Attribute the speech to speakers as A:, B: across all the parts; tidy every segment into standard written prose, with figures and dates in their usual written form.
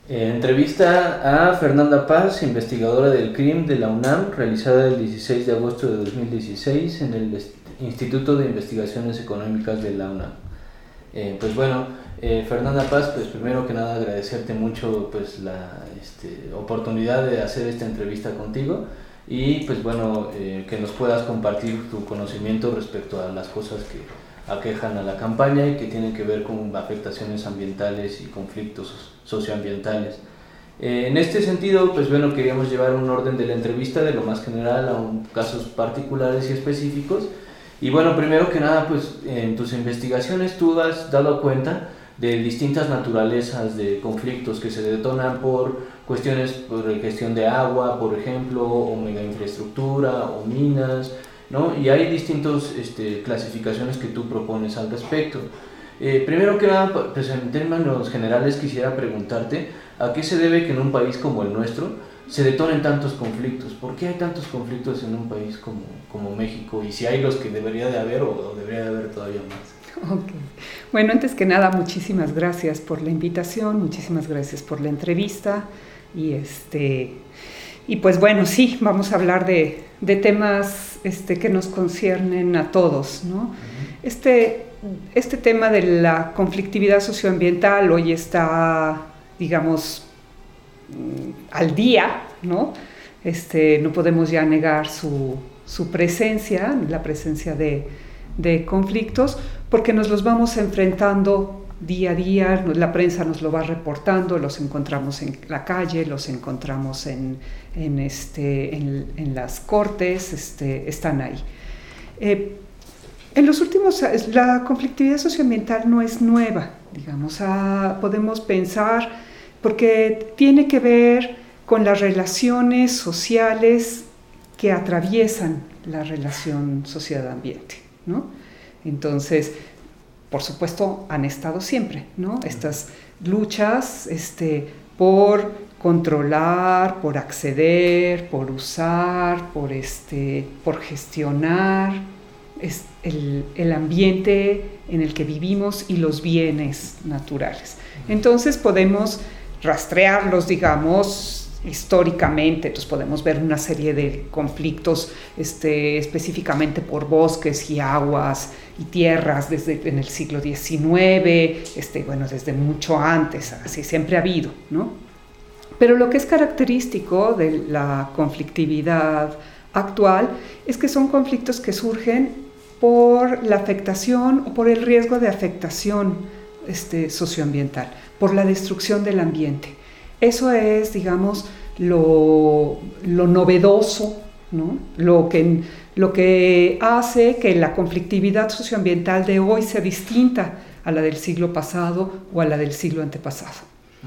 A: Entrevista a Fernanda Paz, investigadora del CRIM de la UNAM, realizada el 16 de agosto de 2016 en el Instituto de Investigaciones Económicas de la UNAM. Fernanda Paz, pues primero que nada agradecerte mucho pues la oportunidad de hacer esta entrevista contigo y pues bueno, que nos puedas compartir tu conocimiento respecto a las cosas que aquejan a la campaña y que tienen que ver con afectaciones ambientales y conflictos socioambientales. En este sentido, pues bueno, queríamos llevar un orden de la entrevista de lo más general a casos particulares y específicos. Y bueno, primero que nada, pues en tus investigaciones tú has dado cuenta de distintas naturalezas de conflictos que se detonan por cuestiones por gestión de agua, por ejemplo, o mega infraestructura, o minas, ¿no? Y hay distintas clasificaciones que tú propones al respecto. Primero que nada, pues en términos generales quisiera preguntarte a qué se debe que en un país como el nuestro se detonen tantos conflictos. ¿Por qué hay tantos conflictos en un país como México? Y si hay los que debería de haber o debería de haber todavía más.
B: Okay. Bueno, antes que nada, muchísimas gracias por la invitación, muchísimas gracias por la entrevista y pues bueno, sí, vamos a hablar de temas que nos conciernen a todos, ¿no? Uh-huh. Este tema de la conflictividad socioambiental hoy está, digamos, al día, ¿no? No podemos ya negar su presencia, la presencia de conflictos, porque nos los vamos enfrentando día a día, la prensa nos lo va reportando, los encontramos en la calle, los encontramos en las cortes, están ahí. En los últimos años, la conflictividad socioambiental no es nueva, digamos, podemos pensar, porque tiene que ver con las relaciones sociales que atraviesan la relación sociedad-ambiente, ¿no? Entonces, por supuesto, han estado siempre, ¿no? Estas luchas por controlar, por acceder, por usar, por gestionar el ambiente en el que vivimos y los bienes naturales. Entonces podemos rastrearlos, digamos, históricamente. Entonces podemos ver una serie de conflictos específicamente por bosques y aguas y tierras en el siglo XIX, desde mucho antes, así siempre ha habido, ¿no? Pero lo que es característico de la conflictividad actual es que son conflictos que surgen por la afectación o por el riesgo de afectación socioambiental, por la destrucción del ambiente. Eso es, digamos, lo novedoso, ¿no? Lo que hace que la conflictividad socioambiental de hoy sea distinta a la del siglo pasado o a la del siglo antepasado.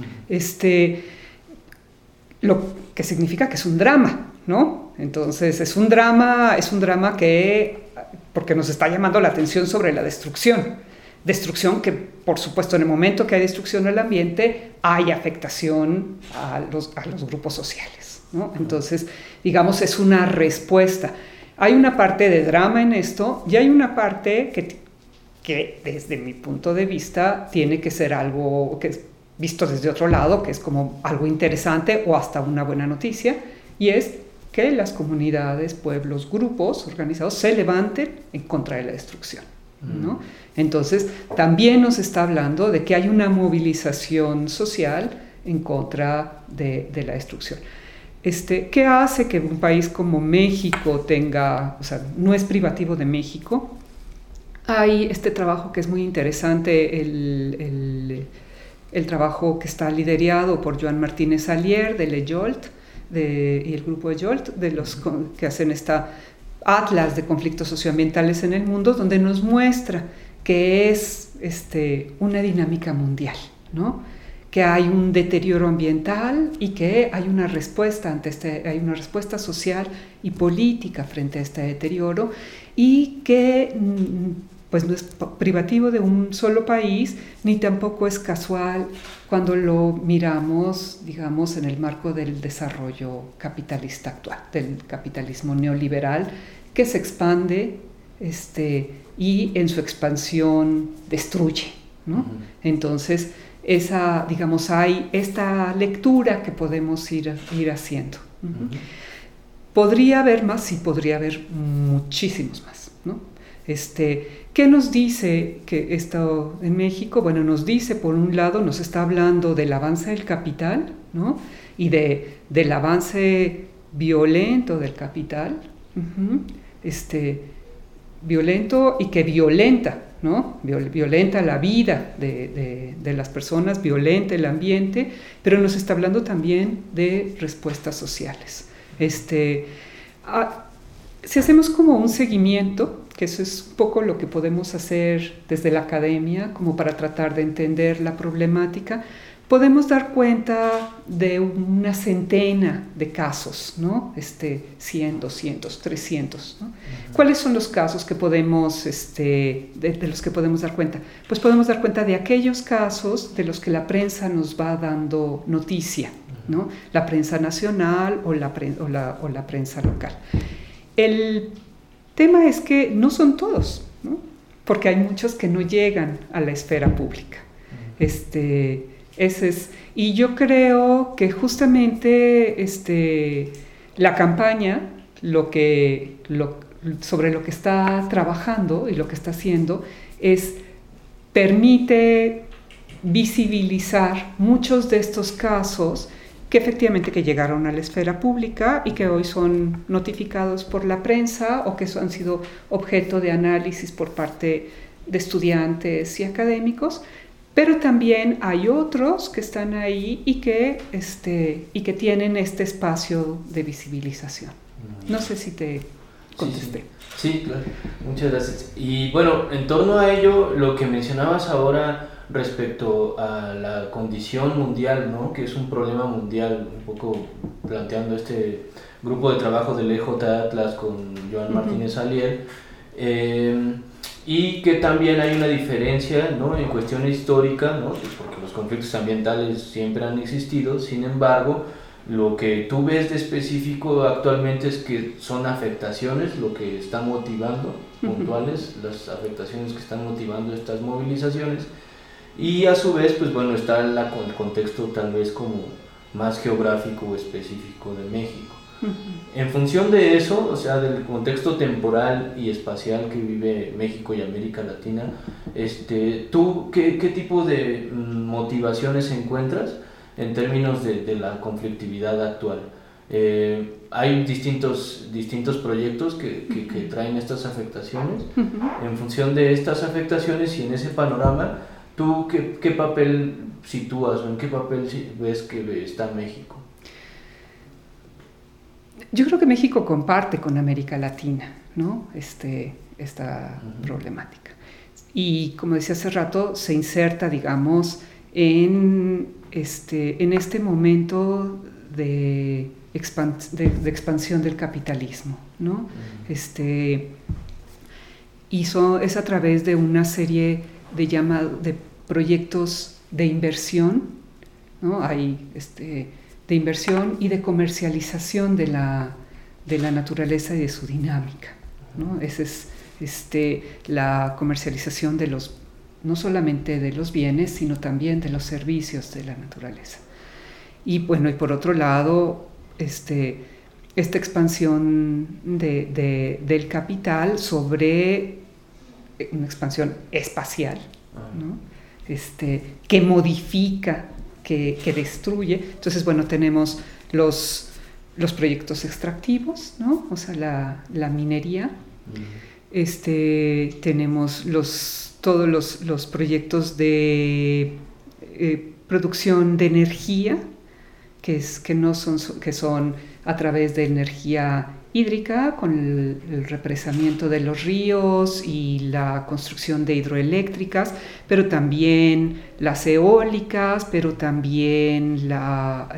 B: Lo que significa que es un drama, ¿no? Entonces es un drama porque nos está llamando la atención sobre la destrucción que, por supuesto, en el momento que hay destrucción del ambiente, hay afectación a los grupos sociales, ¿no? Entonces, digamos, es una respuesta. Hay una parte de drama en esto y hay una parte que desde mi punto de vista, tiene que ser algo que es visto desde otro lado, que es como algo interesante o hasta una buena noticia, y es que las comunidades, pueblos, grupos organizados se levanten en contra de la destrucción, ¿no? Entonces, también nos está hablando de que hay una movilización social en contra de la destrucción. ¿Qué hace que un país como México no es privativo de México? Hay este trabajo que es muy interesante, el trabajo que está liderado por Joan Martínez Alier de l'EJOLT y el grupo EJOLT, de los que hacen esta atlas de conflictos socioambientales en el mundo, donde nos muestra que es una dinámica mundial, ¿no? Que hay un deterioro ambiental y que hay una respuesta hay una respuesta social y política frente a este deterioro, y que pues no es privativo de un solo país, ni tampoco es casual cuando lo miramos, digamos, en el marco del desarrollo capitalista actual, del capitalismo neoliberal, que se expande y en su expansión destruye, ¿no? Uh-huh. Entonces, hay esta lectura que podemos ir haciendo. ¿Podría haber más? Sí, podría haber muchísimos más, ¿no? ¿Qué nos dice que esto en México? Bueno, nos dice, por un lado, nos está hablando del avance del capital, ¿no? Y del avance violento del capital, violento y que violenta, ¿no? Violenta la vida de las personas, violenta el ambiente, pero nos está hablando también de respuestas sociales. Si hacemos como un seguimiento, que eso es un poco lo que podemos hacer desde la academia, como para tratar de entender la problemática, podemos dar cuenta de una centena de casos, ¿no? 100, 200, 300, ¿no? ¿Cuáles son los casos que podemos, de los que podemos dar cuenta? Pues podemos dar cuenta de aquellos casos de los que la prensa nos va dando noticia, ¿no? La prensa nacional o la prensa local. El tema es que no son todos, ¿no? Porque hay muchos que no llegan a la esfera pública. Y yo creo que justamente la campaña, sobre lo que está trabajando y lo que está haciendo, permite visibilizar muchos de estos casos que efectivamente que llegaron a la esfera pública y que hoy son notificados por la prensa o que han sido objeto de análisis por parte de estudiantes y académicos, pero también hay otros que están ahí y que tienen este espacio de visibilización. No sé si te contesté.
A: Sí, claro. Muchas gracias. Y bueno, en torno a ello, lo que mencionabas ahora respecto a la condición mundial, ¿no? Que es un problema mundial, un poco planteando este grupo de trabajo del EJ Atlas con Joan Martínez Alier, y que también hay una diferencia, ¿no? En cuestión histórica, ¿no? Porque los conflictos ambientales siempre han existido, sin embargo, lo que tú ves de específico actualmente es que son afectaciones lo que está motivando, puntuales, las afectaciones que están motivando estas movilizaciones. Y a su vez, pues bueno, está el contexto tal vez como más geográfico o específico de México. En función de eso, o sea, del contexto temporal y espacial que vive México y América Latina, ¿tú qué tipo de motivaciones encuentras en términos de la conflictividad actual? Hay distintos proyectos que traen estas afectaciones. En función de estas afectaciones y en ese panorama, ¿tú qué papel sitúas o en qué papel ves que está México?
B: Yo creo que México comparte con América Latina, ¿no? Esta problemática. Y como decía hace rato, se inserta, digamos, en este momento de expansión del capitalismo, ¿no? Es a través de una serie de proyectos de inversión, ¿no? Hay de inversión y de comercialización de la naturaleza y de su dinámica, ¿no? Esa es la comercialización no solamente de los bienes, sino también de los servicios de la naturaleza. Y bueno, y por otro lado, esta expansión del capital sobre una expansión espacial, ¿no? Que modifica, que destruye. Entonces, bueno, tenemos los proyectos extractivos, ¿no? O sea, la minería. Tenemos todos los proyectos de producción de energía, que son a través de energía hídrica, con el represamiento de los ríos y la construcción de hidroeléctricas, pero también las eólicas, pero también la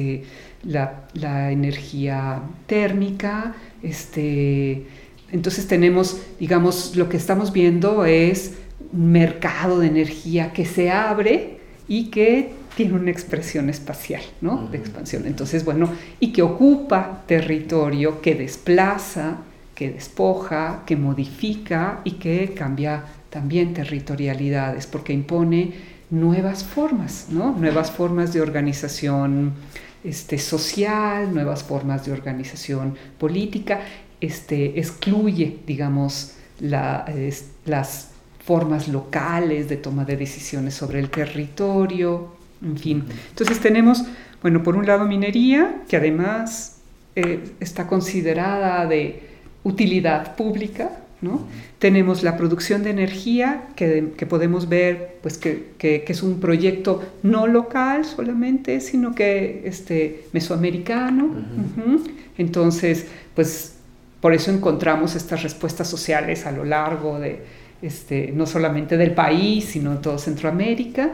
B: energía térmica. Entonces tenemos, digamos, lo que estamos viendo es un mercado de energía que se abre y que tiene una expresión espacial, ¿no? De expansión. Entonces, bueno, y que ocupa territorio, que desplaza, que despoja, que modifica y que cambia también territorialidades, porque impone nuevas formas, ¿no? Nuevas formas de organización social, nuevas formas de organización política, excluye, digamos, las formas locales de toma de decisiones sobre el territorio, en fin. Entonces tenemos, bueno, por un lado minería, que además está considerada de utilidad pública, ¿no? Tenemos la producción de energía, que podemos ver pues, que es un proyecto no local solamente, sino que mesoamericano. Entonces, pues por eso encontramos estas respuestas sociales a lo largo de, no solamente del país, sino de toda Centroamérica.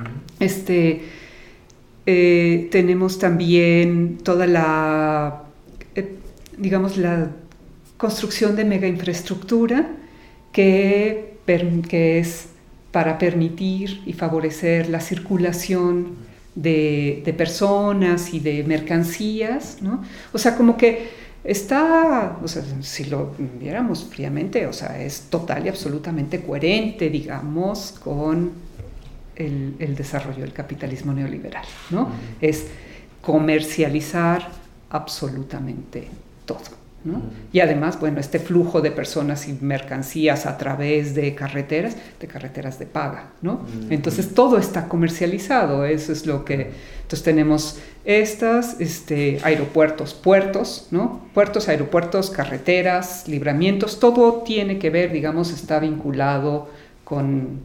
B: Tenemos también toda la, digamos, la construcción de mega infraestructura que es para permitir y favorecer la circulación de personas y de mercancías, ¿no? O sea, como que está, o sea, si lo viéramos fríamente, o sea, es total y absolutamente coherente, digamos, con el desarrollo del capitalismo neoliberal, ¿no? Es comercializar absolutamente todo, ¿no? Y además, bueno, este flujo de personas y mercancías a través de carreteras de paga, ¿no? Entonces todo está comercializado, eso es lo que... Entonces tenemos aeropuertos, puertos, ¿no? Puertos, aeropuertos, carreteras, libramientos, todo tiene que ver, digamos, está vinculado con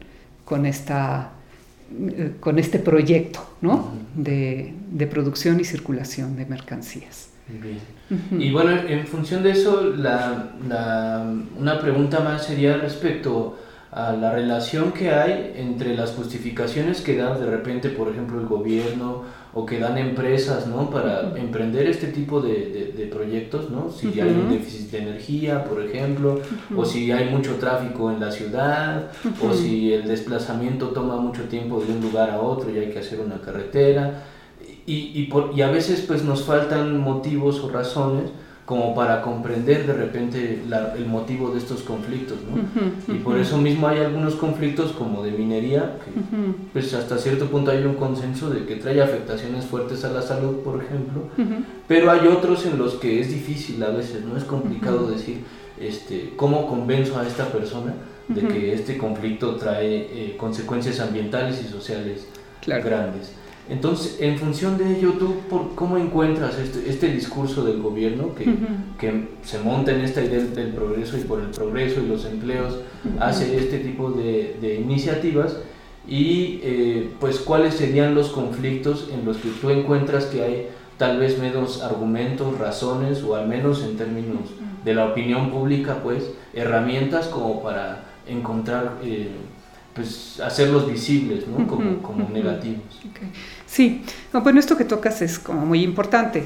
B: este proyecto, ¿no? De producción y circulación de mercancías.
A: Bien. Y bueno, en función de eso, una pregunta más sería respecto a la relación que hay entre las justificaciones que da de repente, por ejemplo, el gobierno o que dan empresas, ¿no? Para emprender este tipo de proyectos, ¿no? Si hay un déficit de energía, por ejemplo, o si hay mucho tráfico en la ciudad, o si el desplazamiento toma mucho tiempo de un lugar a otro y hay que hacer una carretera. Y a veces pues nos faltan motivos o razones como para comprender de repente el motivo de estos conflictos, ¿no? Y por eso mismo hay algunos conflictos como de minería, que pues hasta cierto punto hay un consenso de que trae afectaciones fuertes a la salud, por ejemplo, pero hay otros en los que es difícil a veces, ¿no? Es complicado decir cómo convenzo a esta persona de que este conflicto trae consecuencias ambientales y sociales grandes. Entonces, en función de ello, ¿tú cómo encuentras este discurso del gobierno que se monta en esta idea del progreso y por el progreso y los empleos, hace este tipo de iniciativas y pues cuáles serían los conflictos en los que tú encuentras que hay tal vez menos argumentos, razones o al menos en términos de la opinión pública, pues herramientas como para encontrar... pues hacerlos visibles, ¿no? como negativos.
B: Okay. Sí, no, bueno, esto que tocas es como muy importante.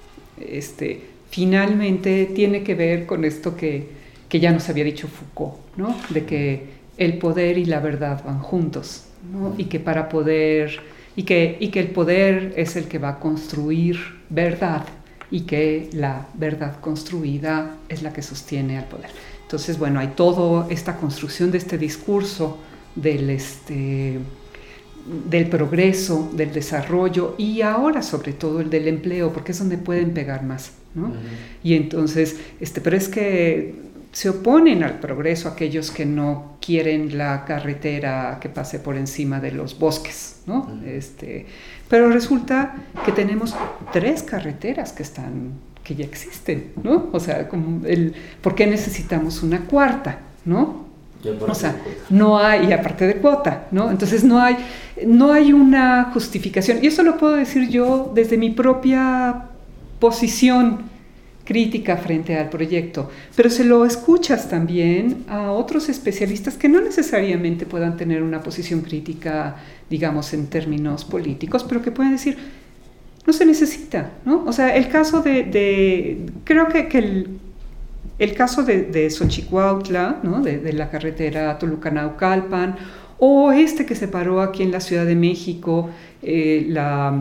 B: Finalmente tiene que ver con esto que ya nos había dicho Foucault, ¿no? De que el poder y la verdad van juntos, ¿no? Y que para poder, y que el poder es el que va a construir verdad y que la verdad construida es la que sostiene al poder. Entonces, bueno, hay toda esta construcción de este discurso del progreso, del desarrollo y ahora sobre todo el del empleo, porque es donde pueden pegar más, ¿no? Y entonces, pero es que se oponen al progreso aquellos que no quieren la carretera que pase por encima de los bosques, ¿no? Pero resulta que tenemos 3 carreteras que ya existen, ¿no? O sea, ¿por qué necesitamos una cuarta, ¿no? O sea, no hay, y aparte de cuota, ¿no? Entonces no hay una justificación. Y eso lo puedo decir yo desde mi propia posición crítica frente al proyecto. Pero se lo escuchas también a otros especialistas que no necesariamente puedan tener una posición crítica, digamos, en términos políticos, pero que pueden decir, no se necesita, ¿no? O sea, el caso creo que el caso de Xochicuautla, ¿no? de la carretera Toluca-Naucalpan, o que se paró aquí en la Ciudad de México, el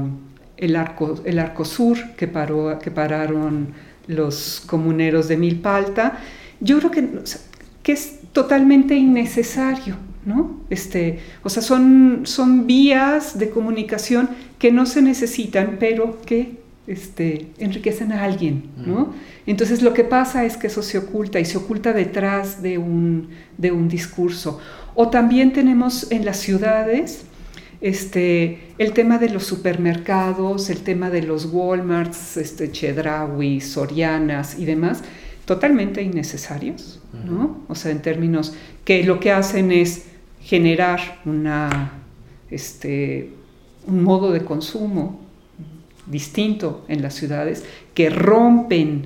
B: Arco Sur, que pararon los comuneros de Milpalta, yo creo que es totalmente innecesario, ¿no? O sea, son vías de comunicación que no se necesitan, pero que enriquecen a alguien, ¿no? Entonces lo que pasa es que eso se oculta y se oculta detrás de un discurso. O también tenemos en las ciudades el tema de los supermercados, el tema de los Walmarts, Chedraui, Sorianas y demás, totalmente innecesarios, ¿no? O sea, en términos que lo que hacen es generar un modo de consumo distinto en las ciudades que rompen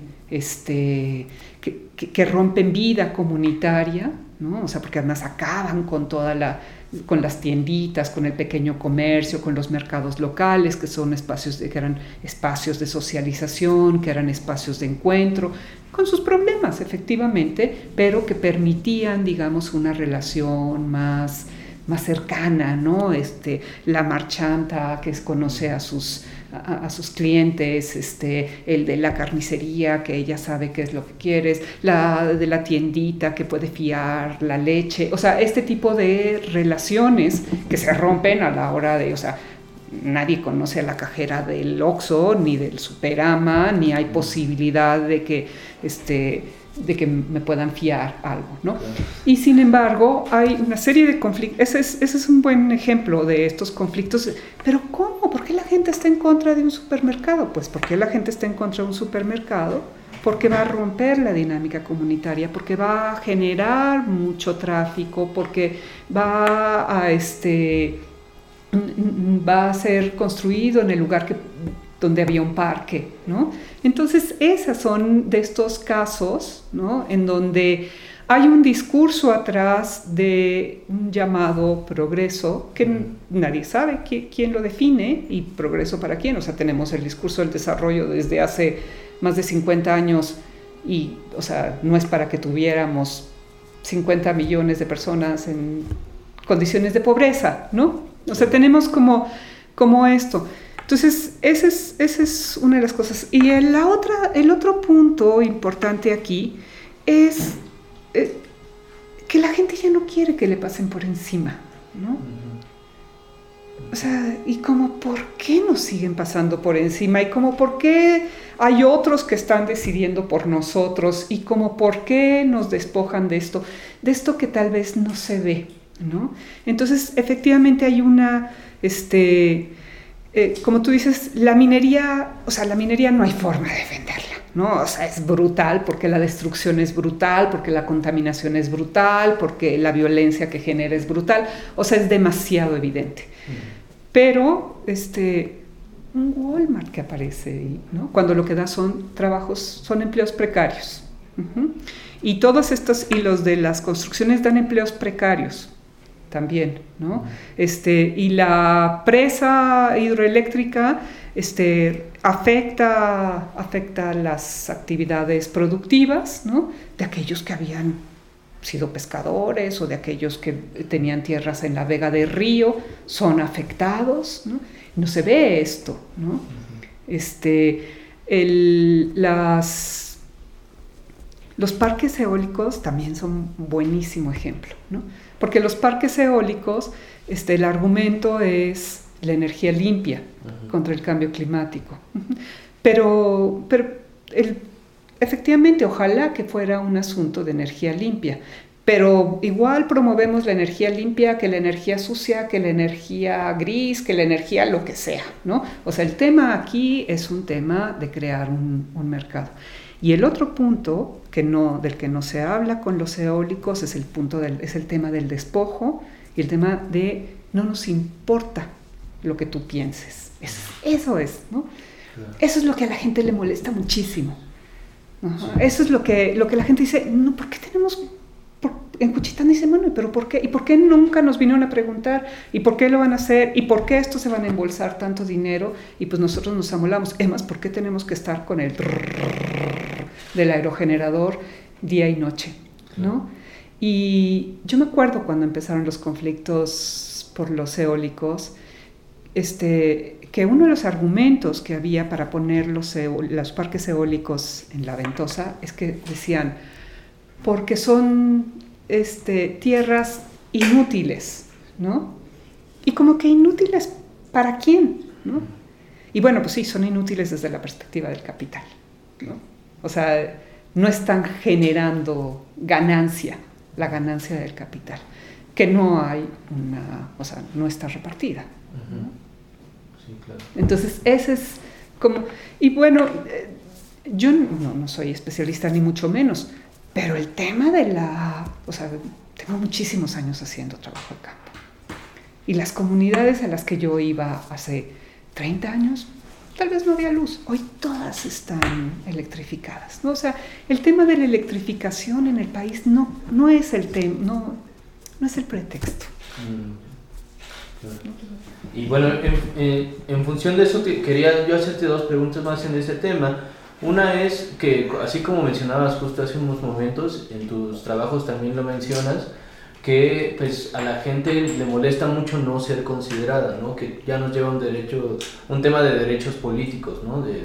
B: que rompen vida comunitaria, ¿no? O sea, porque además acaban con con las tienditas, con el pequeño comercio, con los mercados locales, que son que eran espacios de socialización, que eran espacios de encuentro, con sus problemas, efectivamente, pero que permitían, digamos, una relación más cercana, ¿no? La marchanta que conoce a sus clientes, el de la carnicería que ella sabe qué es lo que quieres, la de la tiendita que puede fiar la leche, o sea, este tipo de relaciones que se rompen a la hora o sea, nadie conoce a la cajera del Oxxo ni del Superama, ni hay posibilidad de que me puedan fiar algo, ¿no? Y sin embargo, hay una serie de conflictos. Ese es un buen ejemplo de estos conflictos. Pero ¿cómo? ¿Por qué la gente está en contra de un supermercado? Pues porque la gente está en contra de un supermercado, porque va a romper la dinámica comunitaria, porque va a generar mucho tráfico, porque va a ser construido en el lugar donde había un parque, ¿no? Entonces, esos son de estos casos, ¿no? En donde hay un discurso atrás de un llamado progreso que nadie sabe quién lo define y progreso para quién. O sea, tenemos el discurso del desarrollo desde hace más de 50 años y, o sea, no es para que tuviéramos 50 millones de personas en condiciones de pobreza, ¿no? O sea, tenemos como esto. Entonces, esa es una de las cosas. Y el otro punto importante aquí es que la gente ya no quiere que le pasen por encima, ¿no? O sea, y como, ¿por qué nos siguen pasando por encima? Y como, ¿por qué hay otros que están decidiendo por nosotros? Y como, ¿por qué nos despojan de esto que tal vez no se ve, ¿no? Entonces, efectivamente hay una, como tú dices, la minería no hay forma de defenderla, ¿no? O sea, es brutal porque la destrucción es brutal, porque la contaminación es brutal, porque la violencia que genera es brutal, o sea, es demasiado evidente. Pero, un Walmart que aparece, ¿no? Cuando lo que da son empleos precarios. Y todos estos, y los de las construcciones dan empleos precarios también, ¿no? Y la presa hidroeléctrica afecta las actividades productivas, ¿no? De aquellos que habían sido pescadores o de aquellos que tenían tierras en la vega del río, son afectados, ¿no? No se ve esto, ¿no? Los parques eólicos también son un buenísimo ejemplo, ¿no? Porque los parques eólicos, el argumento es la energía limpia contra el cambio climático. Pero efectivamente, ojalá que fuera un asunto de energía limpia, pero igual promovemos la energía limpia que la energía sucia, que la energía gris, que la energía lo que sea, ¿no? O sea, el tema aquí es un tema de crear un mercado. Y el otro punto del que no se habla con los eólicos es el tema del despojo y el tema de no nos importa lo que tú pienses. Eso es, ¿no? Claro. Eso es lo que a la gente le molesta muchísimo. Sí. Eso es lo que la gente dice, no, ¿por qué tenemos? En Juchitán dicen, bueno, ¿pero por qué? ¿Y por qué nunca nos vinieron a preguntar? ¿Y por qué lo van a hacer? ¿Y por qué estos se van a embolsar tanto dinero? Y pues nosotros nos amolamos. Además, ¿por qué tenemos que estar con el del aerogenerador día y noche, ¿no? Y yo me acuerdo cuando empezaron los conflictos por los eólicos, que uno de los argumentos que había para poner los parques eólicos en la Ventosa es que decían, porque son tierras inútiles, ¿no? Y como que inútiles, ¿para quién? ¿No? Y bueno, pues sí, son inútiles desde la perspectiva del capital, ¿no? O sea, no están generando ganancia, la ganancia del capital, que no hay o sea, no está repartida, ¿no?
A: Sí, claro.
B: Entonces, ese es como, y bueno, yo no soy especialista ni mucho menos, pero el tema o sea, tengo muchísimos años haciendo trabajo de campo. Y las comunidades a las que yo iba hace 30 años, tal vez no había luz. Hoy todas están electrificadas, ¿no? O sea, el tema de la electrificación en el país no es el tema, no es el pretexto.
A: Claro. Y bueno, en función de eso, quería yo hacerte dos preguntas más en ese tema. Una es que, así como mencionabas justo hace unos momentos, en tus trabajos también lo mencionas, que pues a la gente le molesta mucho no ser considerada, ¿no? Que ya nos lleva un tema de derechos políticos, ¿no? De